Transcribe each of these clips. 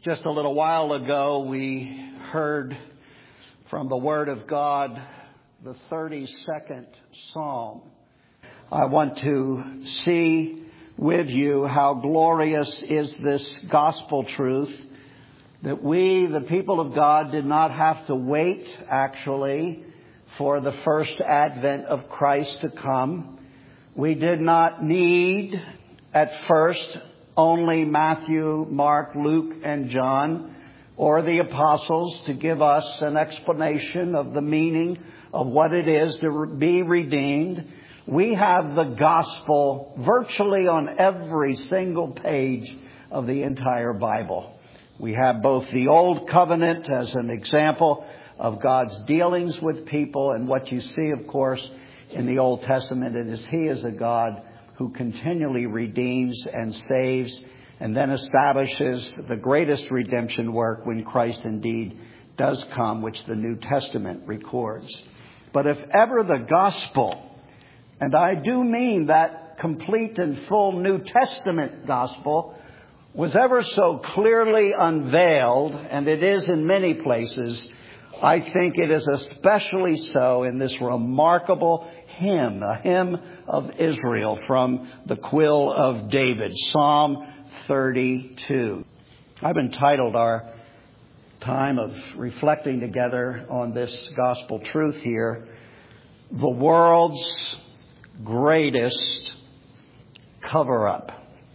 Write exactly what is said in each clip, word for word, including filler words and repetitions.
Just a little while ago, we heard from the Word of God the thirty-second Psalm. I want to see with you how glorious is this gospel truth that we, the people of God, did not have to wait, actually, for the first advent of Christ to come. We did not need, at first, only Matthew, Mark, Luke, and John, or the apostles to give us an explanation of the meaning of what it is to be redeemed. We have the gospel virtually on every single page of the entire Bible. We have both the Old Covenant as an example of God's dealings with people, and what you see, of course, in the Old Testament is He is a God who continually redeems and saves and then establishes the greatest redemption work when Christ indeed does come, which the New Testament records. But if ever the gospel, and I do mean that complete and full New Testament gospel, was ever so clearly unveiled, and it is in many places, I think it is especially so in this remarkable hymn, a hymn of Israel from the quill of David, Psalm thirty-two. I've entitled our time of reflecting together on this gospel truth here, The World's Greatest Cover-Up.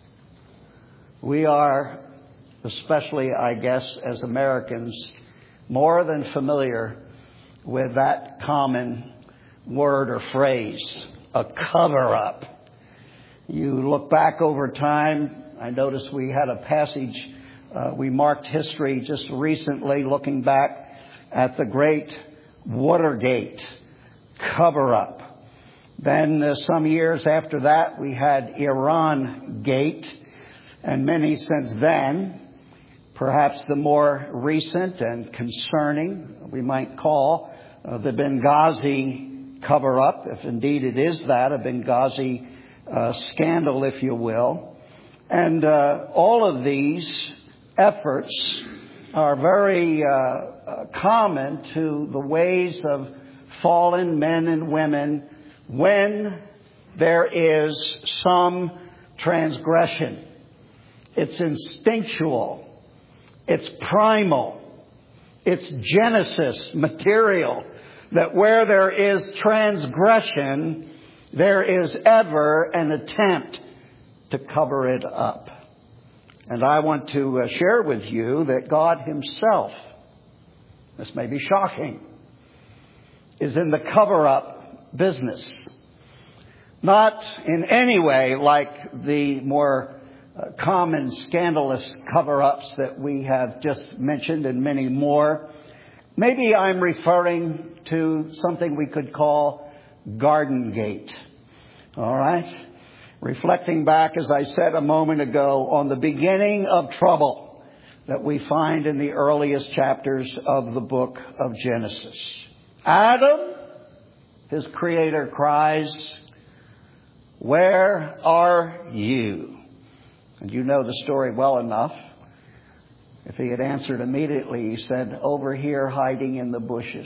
We are, especially, I guess, as Americans, more than familiar with that common word or phrase, a cover-up. You look back over time, I noticed we had a passage, uh, we marked history just recently looking back at the great Watergate cover-up. Then uh, some years after that, we had Iran Gate, and many since then. Perhaps the more recent and concerning, we might call, uh, the Benghazi cover-up, if indeed it is that, a Benghazi uh, scandal, if you will. And uh, all of these efforts are very uh, uh, common to the ways of fallen men and women when there is some transgression. It's instinctual. It's primal. It's Genesis material, that where there is transgression, there is ever an attempt to cover it up. And I want to uh, share with you that God Himself, this may be shocking, is in the cover-up business. Not in any way like the more Uh, common scandalous cover-ups that we have just mentioned and many more. Maybe I'm referring to something we could call Garden Gate. All right? Reflecting back, as I said a moment ago, on the beginning of trouble that we find in the earliest chapters of the book of Genesis. Adam, his creator, cries, "Where are you?" And you know the story well enough. If he had answered immediately, he said, "Over here hiding in the bushes."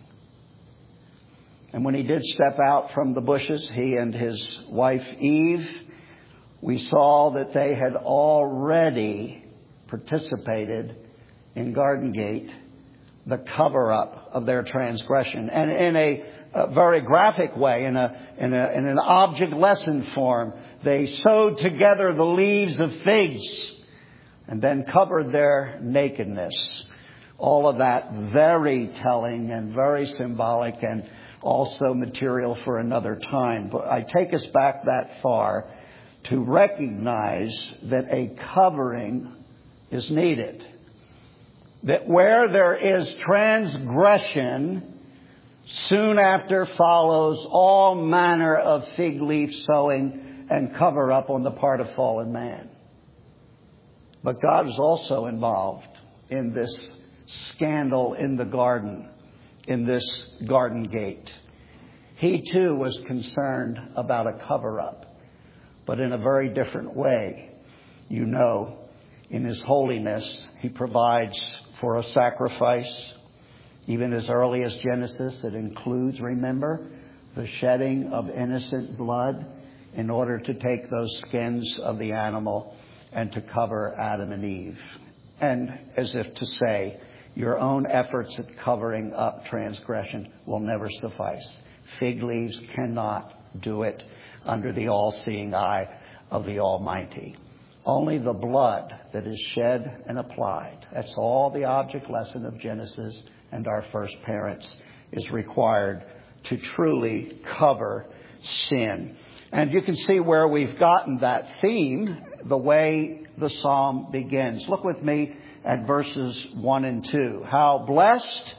And when he did step out from the bushes, he and his wife Eve, we saw that they had already participated in Garden Gate, the cover-up of their transgression. And in a, a very graphic way, in, a, in, a, in an object lesson form, they sewed together the leaves of figs and then covered their nakedness. All of that very telling and very symbolic and also material for another time. But I take us back that far to recognize that a covering is needed. That where there is transgression, soon after follows all manner of fig leaf sowing and cover up on the part of fallen man. But God is also involved in this scandal in the garden, in this Garden Gate. He too was concerned about a cover-up, but in a very different way. You know, In His holiness, He provides for a sacrifice. Even as early as Genesis, it includes, remember, the shedding of innocent blood in order to take those skins of the animal and to cover Adam and Eve. And as if to say, your own efforts at covering up transgression will never suffice. Fig leaves cannot do it under the all-seeing eye of the Almighty. Only the blood that is shed and applied, that's all the object lesson of Genesis and our first parents, is required to truly cover sin. And you can see where we've gotten that theme, the way the psalm begins. Look with me at verses one and two. How blessed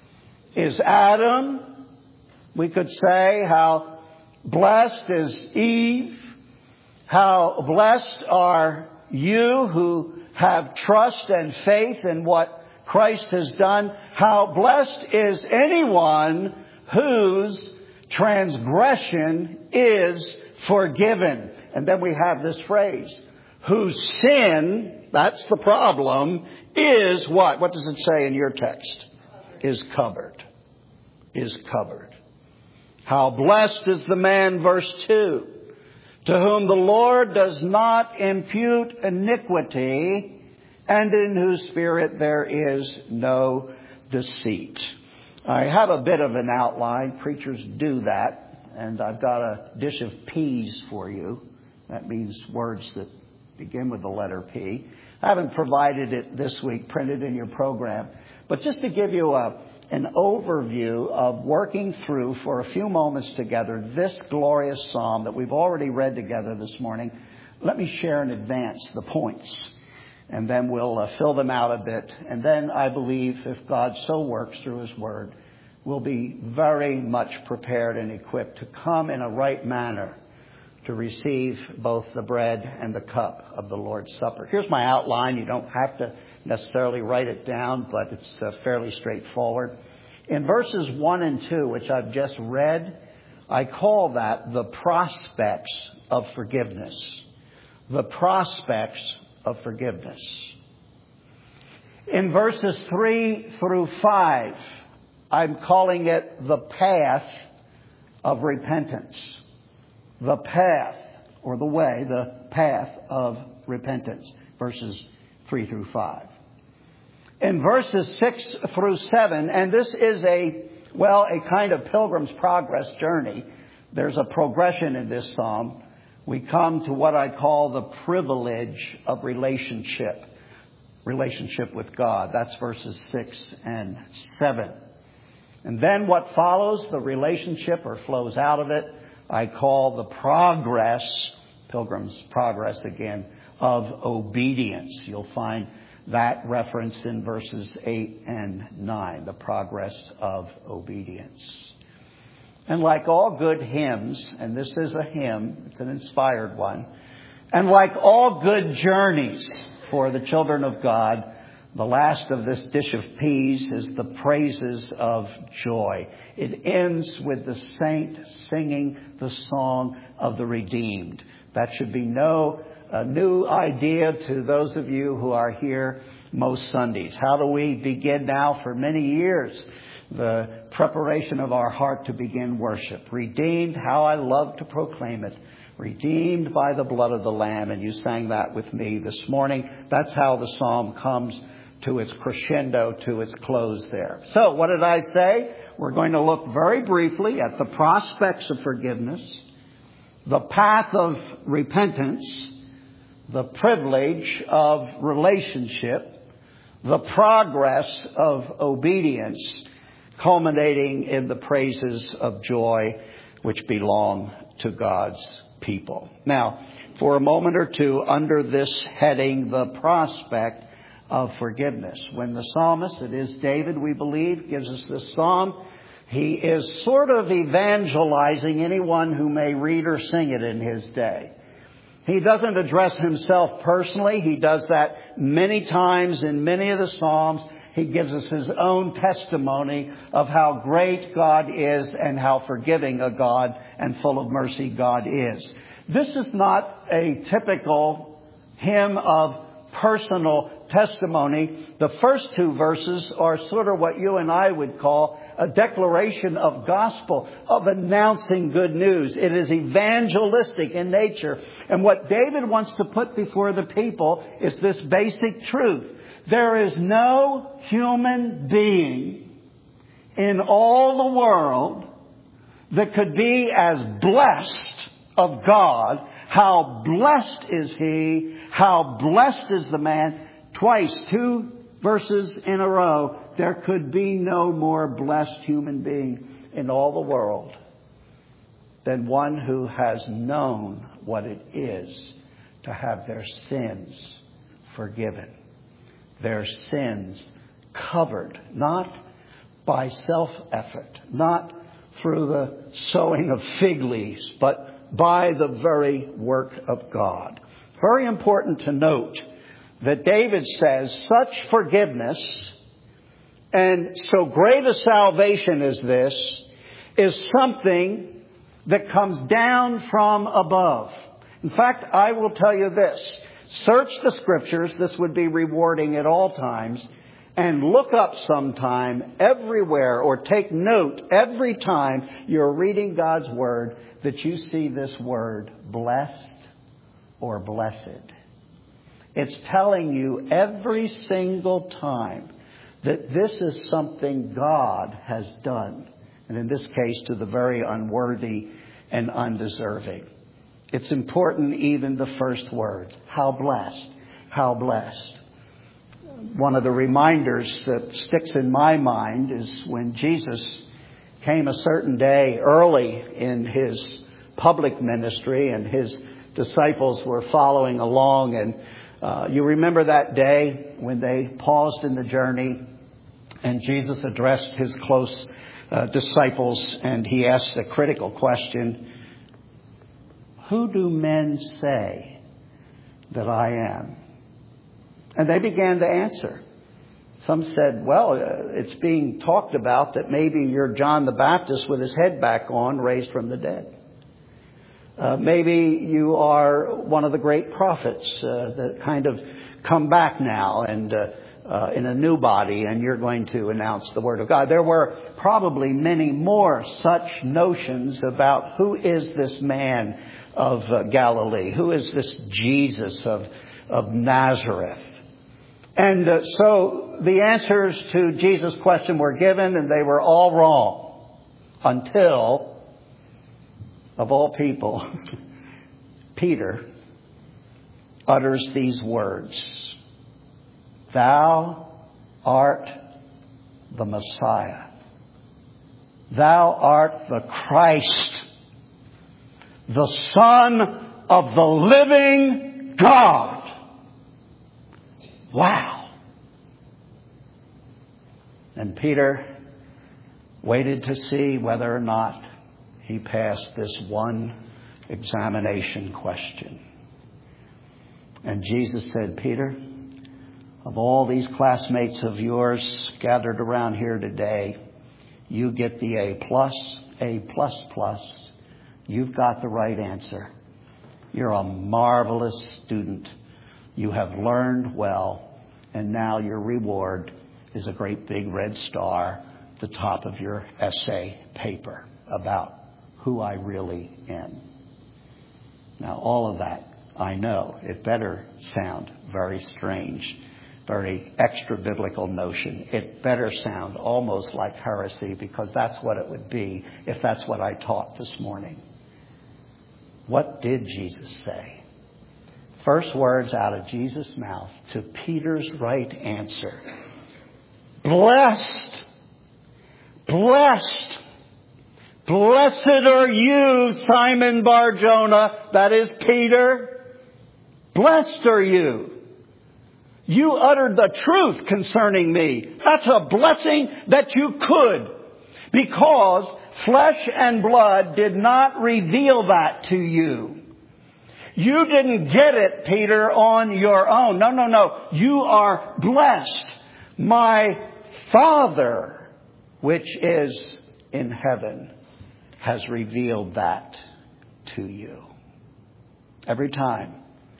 is Adam, we could say. How blessed is Eve. How blessed are you who have trust and faith in what Christ has done. How blessed is anyone whose transgression is forgiven. And then we have this phrase, whose sin, that's the problem, is what? What does it say in your text? Is covered. Is covered. How blessed is the man, verse two, to whom the Lord does not impute iniquity, and in whose spirit there is no deceit. I have a bit of an outline. Preachers do that. And I've got a dish of peas for you. That means words that begin with the letter P. I haven't provided it this week, printed in your program. But just to give you a, an overview of working through for a few moments together this glorious psalm that we've already read together this morning, let me share in advance the points. And then we'll uh, fill them out a bit. And then I believe if God so works through His Word, we'll be very much prepared and equipped to come in a right manner to receive both the bread and the cup of the Lord's Supper. Here's my outline. You don't have to necessarily write it down, but it's uh, fairly straightforward. In verses one and two, which I've just read, I call that the prospects of forgiveness. The prospects of forgiveness. In verses three through five, I'm calling it the path of repentance. The path, or the way, the path of repentance. Verses three through five. In verses six through seven, and this is a, well, a kind of Pilgrim's Progress journey. There's a progression in this psalm. We come to what I call the privilege of relationship. Relationship with God. That's verses six and seven. And then what follows, the relationship or flows out of it, I call the progress, Pilgrim's Progress again, of obedience. You'll find that referenced in verses eight and nine, the progress of obedience. And like all good hymns, and this is a hymn, it's an inspired one, and like all good journeys for the children of God, the last of this dish of peas is the praises of joy. It ends with the saint singing the song of the redeemed. That should be no uh, new idea to those of you who are here most Sundays. How do we begin now for many years the preparation of our heart to begin worship? Redeemed, how I love to proclaim it. Redeemed by the blood of the Lamb. And you sang that with me this morning. That's how the psalm comes to its crescendo, to its close there. So what did I say? We're going to look very briefly at the prospects of forgiveness, the path of repentance, the privilege of relationship, the progress of obedience, culminating in the praises of joy which belong to God's people. Now, for a moment or two, under this heading, the prospect of forgiveness. When the psalmist, it is David, we believe, gives us this psalm, he is sort of evangelizing anyone who may read or sing it in his day. He doesn't address himself personally. He does that many times in many of the Psalms. He gives us his own testimony of how great God is and how forgiving a God and full of mercy God is. This is not a typical hymn of personal testimony. The first two verses are sort of what you and I would call a declaration of gospel, of announcing good news. It is evangelistic in nature. And what David wants to put before the people is this basic truth. There is no human being in all the world that could be as blessed of God. How blessed is he? How blessed is the man? Twice, two verses in a row, there could be no more blessed human being in all the world than one who has known what it is to have their sins forgiven, their sins covered, not by self-effort, not through the sowing of fig leaves, but by the very work of God. Very important to note that David says such forgiveness and so great a salvation as this is something that comes down from above. In fact, I will tell you this. Search the Scriptures. This would be rewarding at all times. And look up sometime everywhere, or take note every time you're reading God's Word, that you see this word, blessed or blessed. It's telling you every single time that this is something God has done. And in this case, to the very unworthy and undeserving. It's important, even the first words. How blessed. How blessed. One of the reminders that sticks in my mind is when Jesus came a certain day early in his public ministry and his disciples were following along. And uh, you remember that day when they paused in the journey and Jesus addressed his close uh, disciples and he asked a critical question. Who do men say that I am? And they began to answer. Some said, well, uh, it's being talked about that maybe you're John the Baptist with his head back on, raised from the dead. Uh, maybe you are one of the great prophets uh, that kind of come back now and uh, uh, in a new body, and you're going to announce the Word of God. There were probably many more such notions about who is this man of uh, Galilee? Who is this Jesus of, of Nazareth? And uh, so the answers to Jesus' question were given, and they were all wrong until, of all people, Peter utters these words. Thou art the Messiah. Thou art the Christ, the Son of the living God. Wow. And Peter waited to see whether or not he passed this one examination question. And Jesus said, Peter, of all these classmates of yours gathered around here today, you get the A plus, A plus plus. You've got the right answer. You're a marvelous student. You have learned well, and now your reward is a great big red star at the top of your essay paper about who I really am. Now, all of that, I know, it better sound very strange, very extra-biblical notion. It better sound almost like heresy, because that's what it would be if that's what I taught this morning. What did Jesus say? First words out of Jesus' mouth to Peter's right answer. Blessed, blessed, blessed are you, Simon Bar-Jonah, that is Peter. Blessed are you. You uttered the truth concerning me. That's a blessing that you could, because flesh and blood did not reveal that to you. You didn't get it, Peter, on your own. No, no, no. You are blessed. My Father, which is in heaven, has revealed that to you. Every time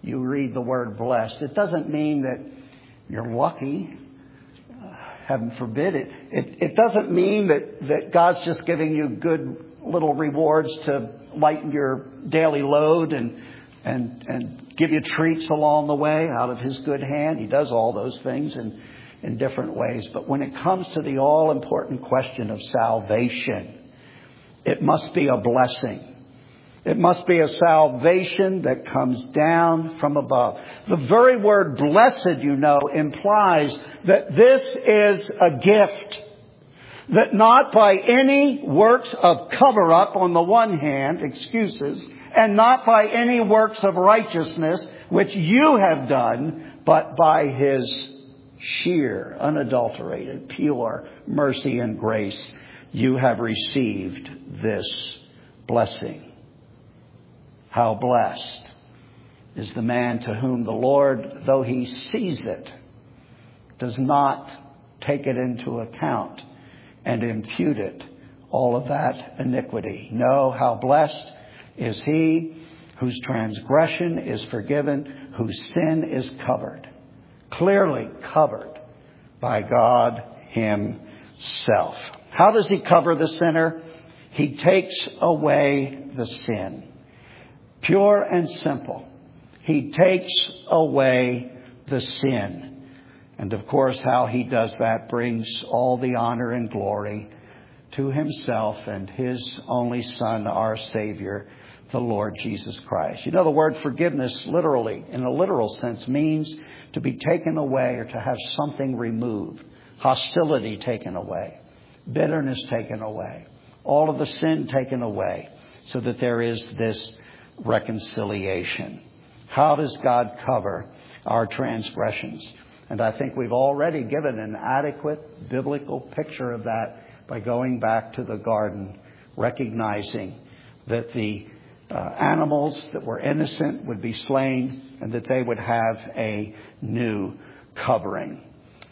you read the word blessed, it doesn't mean that you're lucky. Uh, heaven forbid it. It, it doesn't mean that, that God's just giving you good little rewards to lighten your daily load and, and, and give you treats along the way out of His good hand. He does all those things in, in different ways. But when it comes to the all-important question of salvation, it must be a blessing. It must be a salvation that comes down from above. The very word blessed, you know, implies that this is a gift. That not by any works of cover-up on the one hand, excuses, and not by any works of righteousness which you have done, but by His sheer, unadulterated, pure mercy and grace, you have received this blessing. How blessed is the man to whom the Lord, though He sees it, does not take it into account and impute it, all of that iniquity. No, how blessed is he whose transgression is forgiven, whose sin is covered, clearly covered by God Himself. How does He cover the sinner? He takes away the sin. Pure and simple. He takes away the sin. And of course, how He does that brings all the honor and glory to Himself and His only Son, our Savior, the Lord Jesus Christ. You know, the word forgiveness literally, in a literal sense, means to be taken away or to have something removed. Hostility taken away. Bitterness taken away. All of the sin taken away so that there is this reconciliation. How does God cover our transgressions? And I think we've already given an adequate biblical picture of that by going back to the garden, recognizing that the uh, animals that were innocent would be slain and that they would have a new covering.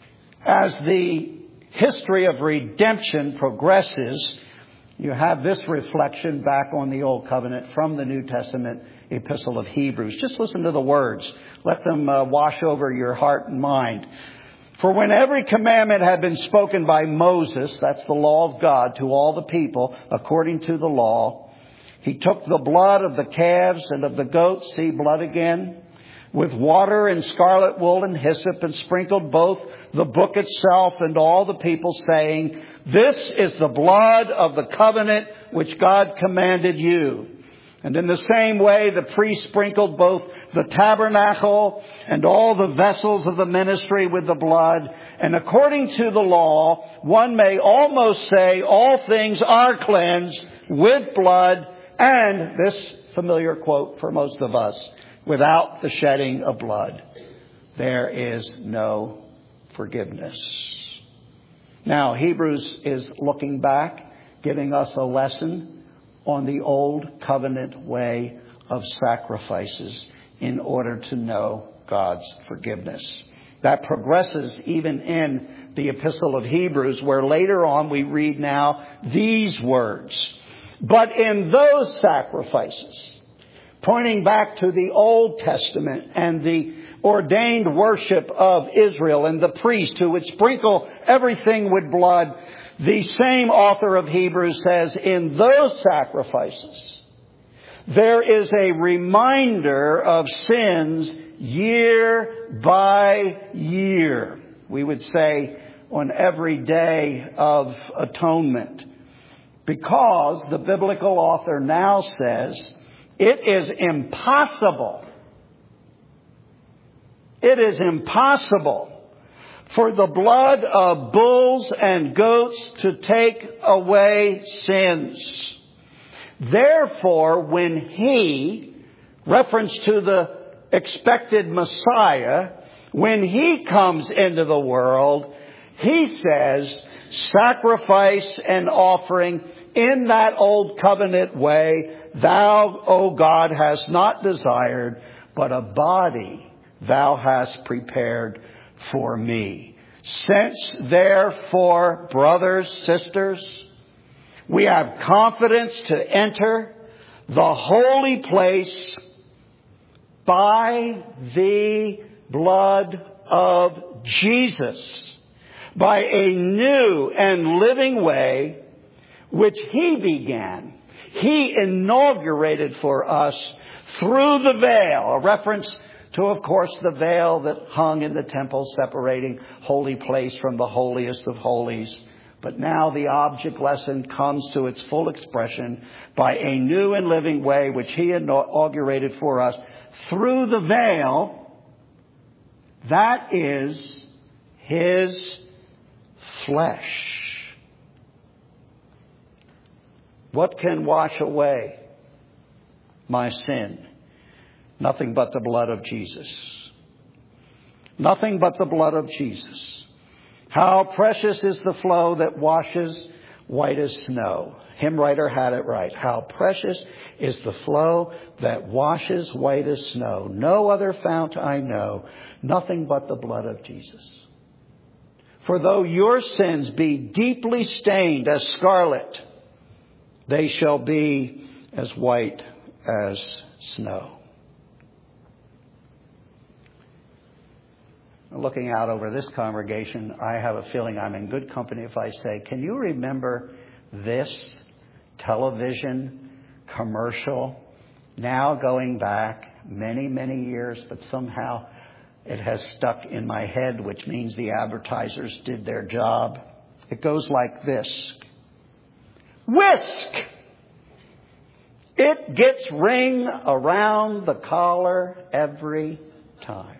As the history of redemption progresses, you have this reflection back on the Old Covenant from the New Testament epistle of Hebrews. Just listen to the words. Let them uh, wash over your heart and mind. For when every commandment had been spoken by Moses, that's the law of God, to all the people, according to the law, he took the blood of the calves and of the goats, see blood again, with water and scarlet wool and hyssop, and sprinkled both the book itself and all the people, saying, this is the blood of the covenant which God commanded you. And in the same way, the priest sprinkled both the tabernacle and all the vessels of the ministry with the blood. And according to the law, one may almost say all things are cleansed with blood. And this familiar quote for most of us, without the shedding of blood, there is no forgiveness. Now, Hebrews is looking back, giving us a lesson on the old covenant way of sacrifices in order to know God's forgiveness. That progresses even in the epistle of Hebrews, where later on we read now these words. But in those sacrifices, pointing back to the Old Testament and the ordained worship of Israel and the priest who would sprinkle everything with blood, the same author of Hebrews says, in those sacrifices, there is a reminder of sins year by year. We would say on every day of atonement. Because the biblical author now says, it is impossible. It is impossible for the blood of bulls and goats to take away sins. Therefore, when He, reference to the expected Messiah, when He comes into the world, He says, sacrifice and offering in that old covenant way, thou, O God, hast not desired, but a body thou hast prepared for me. Since, therefore, brothers, sisters, we have confidence to enter the holy place by the blood of Jesus, by a new and living way which He began. He inaugurated for us through the veil, a reference to, of course, the veil that hung in the temple separating holy place from the holiest of holies. But now the object lesson comes to its full expression by a new and living way which He inaugurated for us through the veil. That is His flesh. What can wash away my sin? Nothing but the blood of Jesus. Nothing but the blood of Jesus. How precious is the flow that washes white as snow. Hymn writer had it right. How precious is the flow that washes white as snow. No other fount I know. Nothing but the blood of Jesus. For though your sins be deeply stained as scarlet, they shall be as white as snow. Looking out over this congregation, I have a feeling I'm in good company if I say, can you remember this television commercial? Now going back many, many years, but somehow it has stuck in my head, which means the advertisers did their job. It goes like this. Whisk! It gets ring around the collar every time.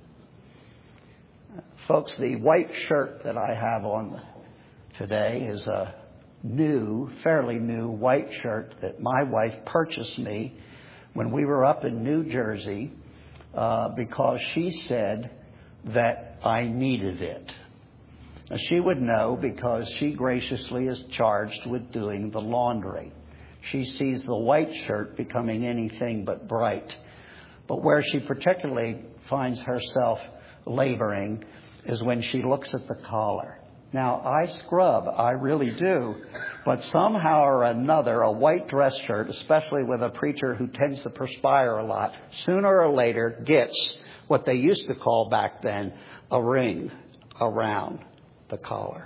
Folks, the white shirt that I have on today is a new, fairly new white shirt that my wife purchased me when we were up in New Jersey uh, because she said that I needed it. Now, she would know because she graciously is charged with doing the laundry. She sees the white shirt becoming anything but bright. But where she particularly finds herself laboring is when she looks at the collar. Now, I scrub, I really do, but somehow or another, a white dress shirt, especially with a preacher who tends to perspire a lot, sooner or later gets what they used to call back then a ring around the collar.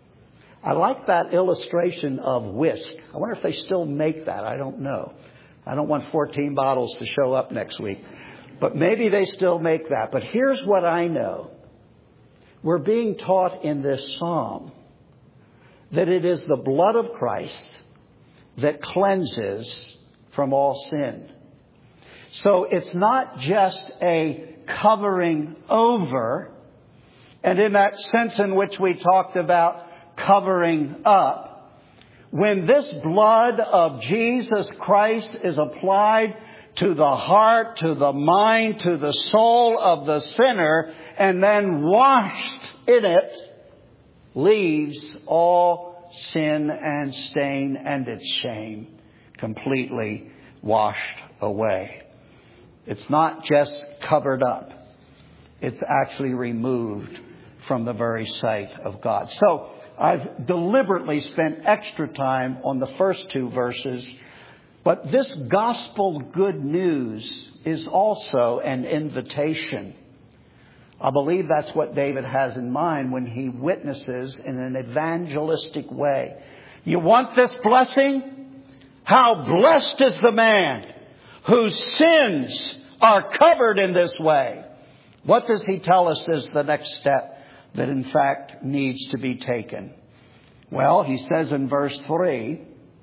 I like that illustration of whisk. I wonder if they still make that. I don't know. I don't want fourteen bottles to show up next week. But maybe they still make that. But here's what I know. We're being taught in this psalm that it is the blood of Christ that cleanses from all sin. So it's not just a covering over, and in that sense in which we talked about covering up, when this blood of Jesus Christ is applied to the heart, to the mind, to the soul of the sinner, and then washed in it, leaves all sin and stain and its shame completely washed away. It's not just covered up. It's actually removed from the very sight of God. So I've deliberately spent extra time on the first two verses. But this gospel good news is also an invitation. I believe that's what David has in mind when he witnesses in an evangelistic way. You want this blessing? How blessed is the man whose sins are covered in this way. What does he tell us is the next step that in fact needs to be taken? Well, he says in verse three,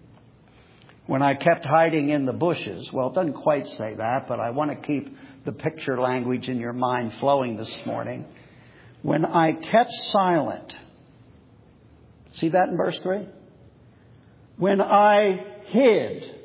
when I kept hiding in the bushes. Well, it doesn't quite say that, but I want to keep the picture language in your mind flowing this morning. When I kept silent. See that in verse three? When I hid.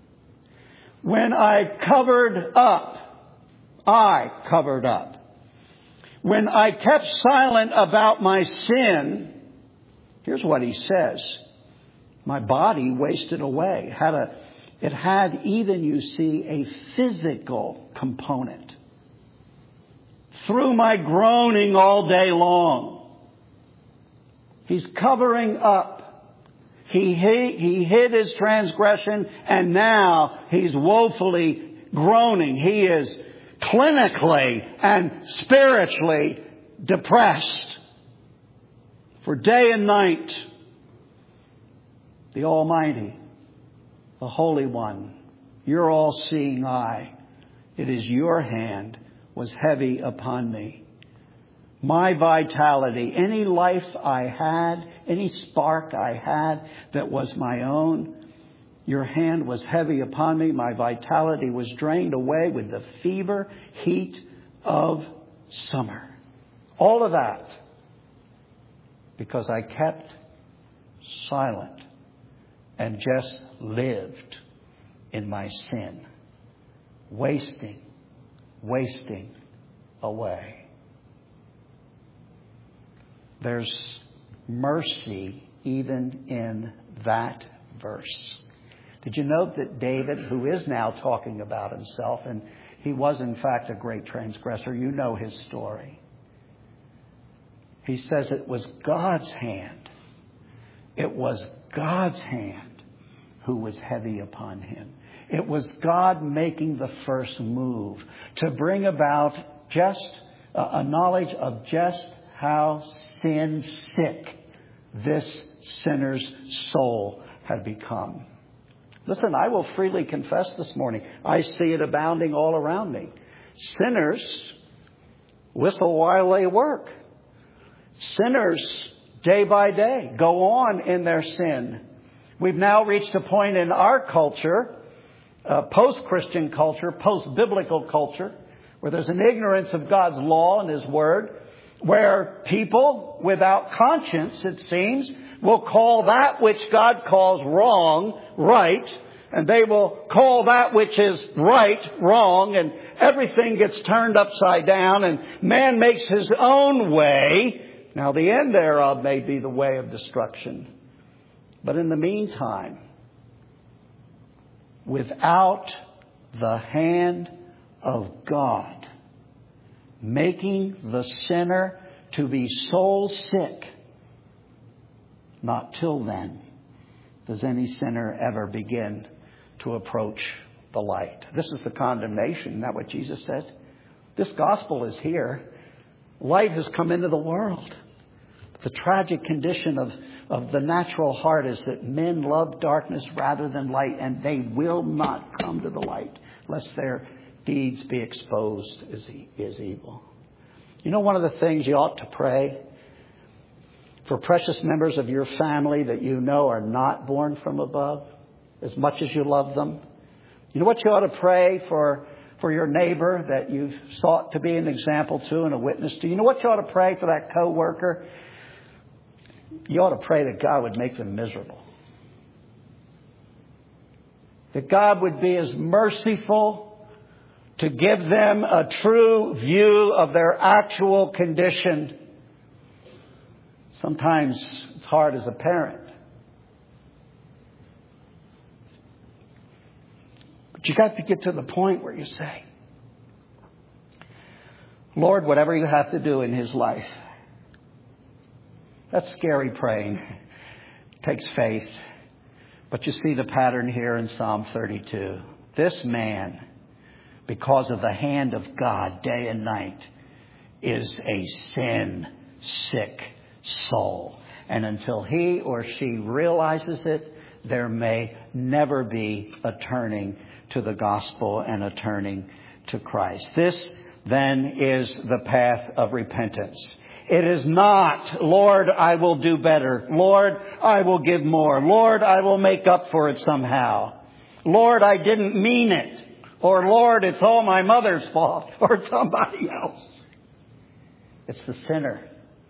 When I covered up. I covered up. When I kept silent about my sin. Here's what he says. My body wasted away. Had a, it had even, you see, a physical component. Through my groaning all day long. He's covering up. He, he, he hid his transgression, and now he's woefully groaning. He is clinically and spiritually depressed. For day and night, the Almighty, the Holy One, your all-seeing eye, it is your hand was heavy upon me. My vitality, any life I had, any spark I had that was my own, your hand was heavy upon me. My vitality was drained away with the fever heat of summer. All of that because I kept silent and just lived in my sin, wasting, wasting away. There's mercy even in that verse. Did you note that David, who is now talking about himself, and he was in fact a great transgressor, you know his story. He says it was God's hand. It was God's hand who was heavy upon him. It was God making the first move to bring about just a knowledge of just how sin sick this sinner's soul had become. Listen, I will freely confess this morning, I see it abounding all around me. Sinners whistle while they work. Sinners, day by day, go on in their sin. We've now reached a point in our culture, uh, post-Christian culture, post-biblical culture, where there's an ignorance of God's law and His Word, where people without conscience, it seems, will call that which God calls wrong, right, and they will call that which is right, wrong, and everything gets turned upside down, and man makes his own way. Now, the end thereof may be the way of destruction. But in the meantime, without the hand of God making the sinner to be soul sick, not till then does any sinner ever begin to approach the light. This is the condemnation. Isn't that what Jesus said? This gospel is here. Light has come into the world. The tragic condition of, of the natural heart is that men love darkness rather than light, and they will not come to the light lest their deeds be exposed as, as evil. You know, one of the things you ought to pray for precious members of your family that you know are not born from above, as much as you love them. You know what you ought to pray for for your neighbor that you've sought to be an example to and a witness to? You know what you ought to pray for that coworker? You ought to pray that God would make them miserable. That God would be as merciful to give them a true view of their actual condition. Sometimes it's hard as a parent. But you got to get to the point where you say, Lord, whatever you have to do in his life. That's scary praying. It takes faith. But you see the pattern here in Psalm thirty-two. This man, because of the hand of God day and night, is a sin-sick soul. And until he or she realizes it, there may never be a turning to the gospel and a turning to Christ. This then is the path of repentance. It is not, Lord, I will do better. Lord, I will give more. Lord, I will make up for it somehow. Lord, I didn't mean it. Or Lord, it's all my mother's fault. Or somebody else. It's the sinner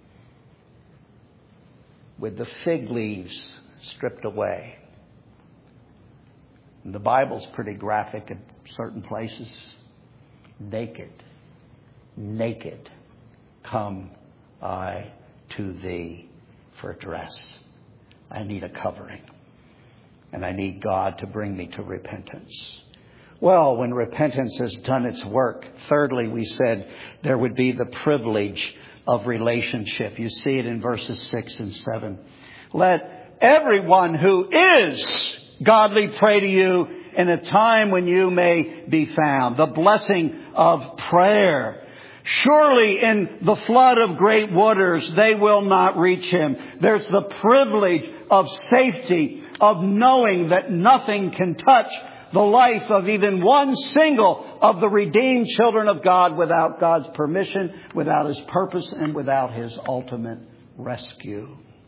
with the fig leaves stripped away. And the Bible's pretty graphic in certain places. Naked, naked, come I to thee for dress. I need a covering. And I need God to bring me to repentance. Well, when repentance has done its work, thirdly, we said there would be the privilege of relationship. You see it in verses six and seven. Let everyone who is godly pray to you in a time when you may be found. The blessing of prayer. Surely in the flood of great waters they will not reach him. There's the privilege of safety, of knowing that nothing can touch the life of even one single of the redeemed children of God without God's permission, without his purpose, and without his ultimate rescue.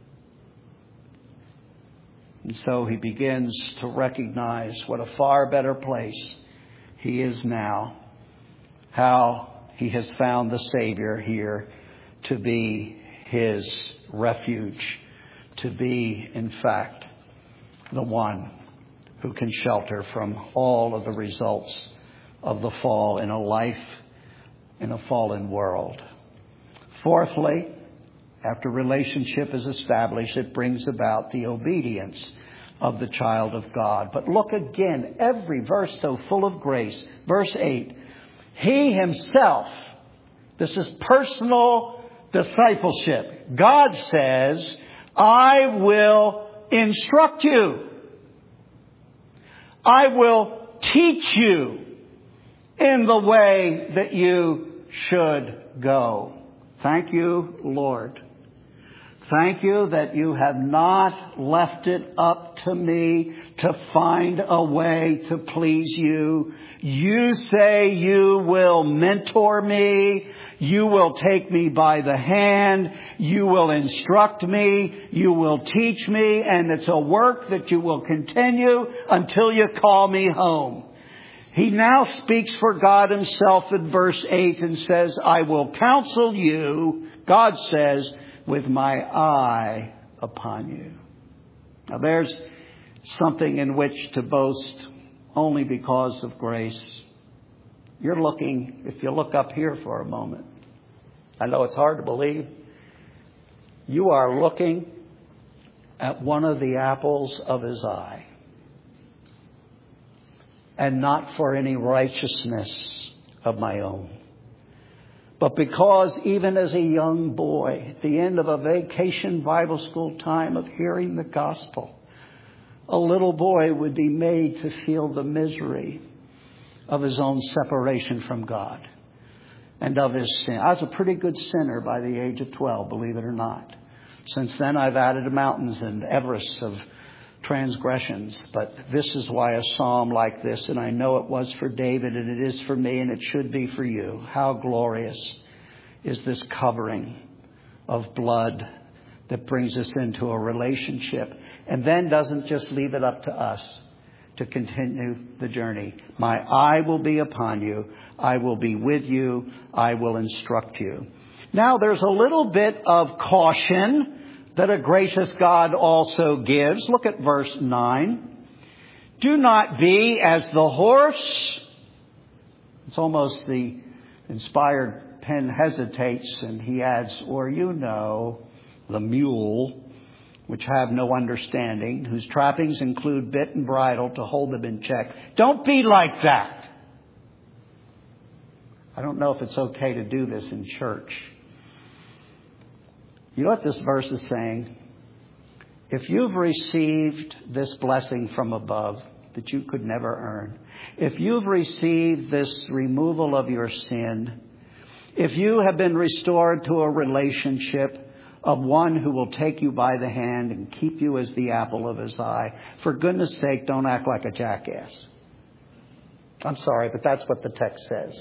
And so he begins to recognize what a far better place he is now. How he has found the Savior here to be his refuge, to be, in fact, the one who can shelter from all of the results of the fall in a life in a fallen world. Fourthly, after relationship is established, it brings about the obedience of the child of God. But look again, every verse so full of grace. Verse eight. He himself, this is personal discipleship. God says, I will instruct you. I will teach you in the way that you should go. Thank you, Lord. Thank you that you have not left it up to me to find a way to please you. You say you will mentor me. You will take me by the hand. You will instruct me. You will teach me. And it's a work that you will continue until you call me home. He now speaks for God himself in verse eight and says, I will counsel you, God says, with my eye upon you. Now there's something in which to boast only because of grace. You're looking, if you look up here for a moment, I know it's hard to believe, you are looking at one of the apples of his eye. And not for any righteousness of my own. But because even as a young boy, at the end of a vacation Bible school time of hearing the gospel, a little boy would be made to feel the misery of his own separation from God and of his sin. I was a pretty good sinner by the age of twelve, believe it or not. Since then, I've added mountains and Everests of transgressions. But this is why a psalm like this, and I know it was for David and it is for me and it should be for you. How glorious is this covering of blood that brings us into a relationship and then doesn't just leave it up to us to continue the journey. My eye will be upon you. I will be with you. I will instruct you. Now there's a little bit of caution that a gracious God also gives. Look at verse nine. Do not be as the horse. It's almost the inspired pen hesitates and he adds, or you know, the mule, which have no understanding, whose trappings include bit and bridle to hold them in check. Don't be like that. I don't know if it's okay to do this in church. You know what this verse is saying? If you've received this blessing from above that you could never earn, if you've received this removal of your sin, if you have been restored to a relationship of one who will take you by the hand and keep you as the apple of his eye, for goodness sake, don't act like a jackass. I'm sorry, but that's what the text says.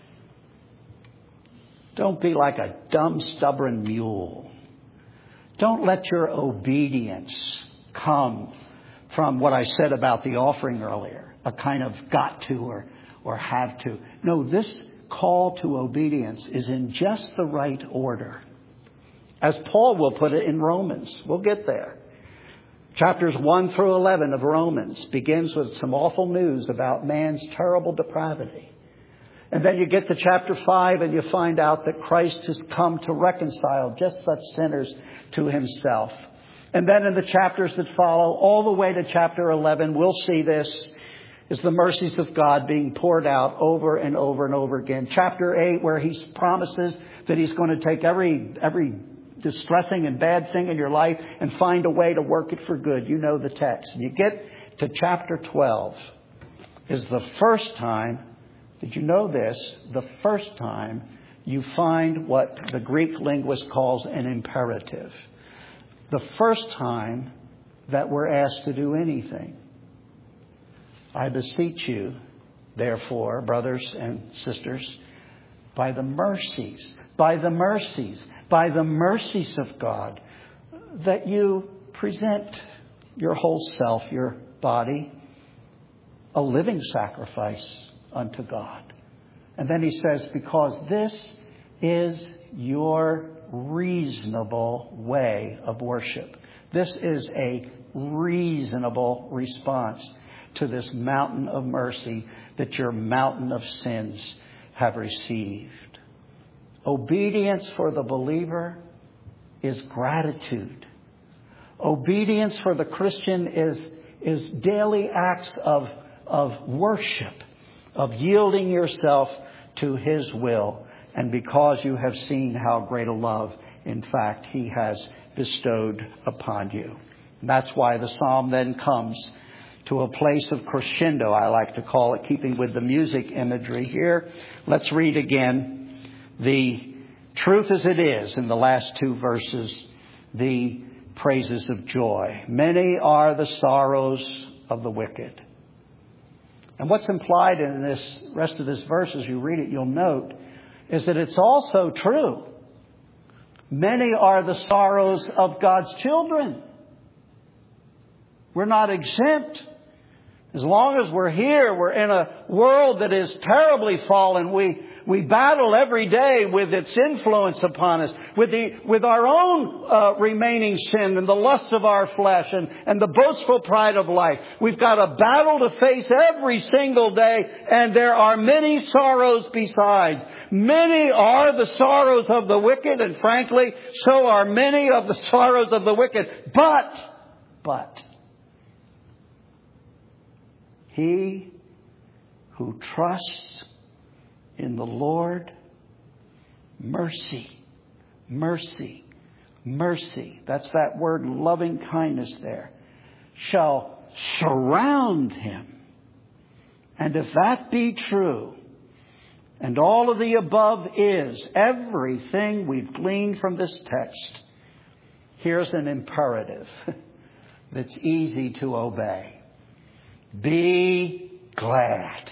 Don't be like a dumb, stubborn mule. Don't let your obedience come from what I said about the offering earlier, a kind of got to or, or have to. No, this call to obedience is in just the right order. As Paul will put it in Romans. We'll get there. Chapters one through eleven of Romans begins with some awful news about man's terrible depravity. And then you get to chapter five and you find out that Christ has come to reconcile just such sinners to himself. And then in the chapters that follow, all the way to chapter eleven, we'll see this is the mercies of God being poured out over and over and over again. Chapter eight, where he promises that he's going to take every every distressing and bad thing in your life and find a way to work it for good. You know the text. And you get to chapter twelve. is the first time, did you know this? The first time you find what the Greek linguist calls an imperative. The first time that we're asked to do anything. I beseech you, therefore, brothers and sisters, by the mercies, by the mercies, by the mercies of God, that you present your whole self, your body, a living sacrifice unto God. And then he says, because this is your reasonable way of worship. This is a reasonable response to this mountain of mercy that your mountain of sins have received. Obedience for the believer is gratitude. Obedience for the Christian is, is daily acts of, of worship, of yielding yourself to His will. And because you have seen how great a love, in fact, He has bestowed upon you. And that's why the psalm then comes to a place of crescendo, I like to call it, keeping with the music imagery here. Let's read again the truth as it is in the last two verses, the praises of joy. Many are the sorrows of the wicked. And what's implied in this rest of this verse, as you read it, you'll note, is that it's also true. Many are the sorrows of God's children. We're not exempt. As long as we're here, we're in a world that is terribly fallen. We we battle every day with its influence upon us, with the with our own uh, remaining sin and the lusts of our flesh and, and the boastful pride of life. We've got a battle to face every single day, and there are many sorrows besides. Many are the sorrows of the wicked, and frankly, so are many of the sorrows of the wicked. But, but, he who trusts in the Lord, mercy, mercy, mercy, that's that word loving kindness there, shall surround him. And if that be true, and all of the above is everything we've gleaned from this text, here's an imperative that's easy to obey. Be glad.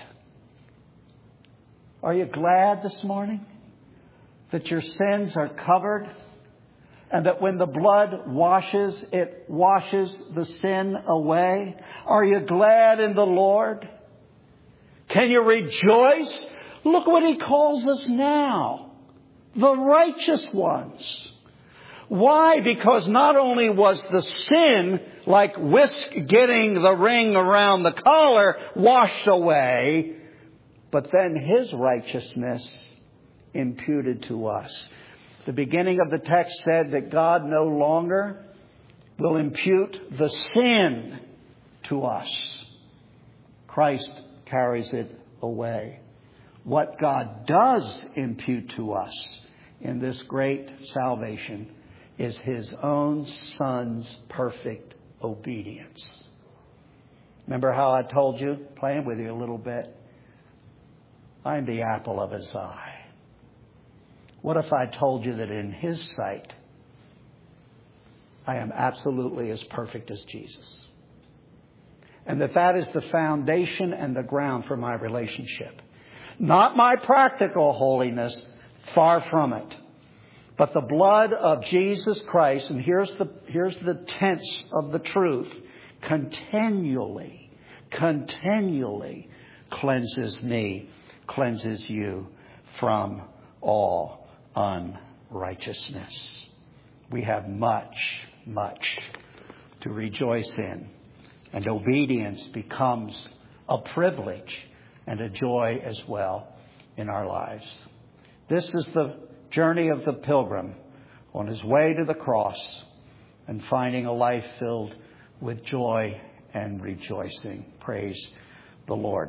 Are you glad this morning that your sins are covered and that when the blood washes, it washes the sin away? Are you glad in the Lord? Can you rejoice? Look what he calls us now, the righteous ones. Why? Because not only was the sin, like whisk getting the ring around the collar, washed away, but then his righteousness imputed to us. The beginning of the text said that God no longer will impute the sin to us. Christ carries it away. What God does impute to us in this great salvation is His own Son's perfect obedience. Remember how I told you, playing with you a little bit, I'm the apple of His eye. What if I told you that in His sight, I am absolutely as perfect as Jesus? And that that is the foundation and the ground for my relationship. Not my practical holiness, far from it. But the blood of Jesus Christ, and here's the, here's the tense of the truth, continually, continually cleanses me, cleanses you from all unrighteousness. We have much, much to rejoice in. And obedience becomes a privilege and a joy as well in our lives. This is the journey of the pilgrim on his way to the cross and finding a life filled with joy and rejoicing. Praise the Lord.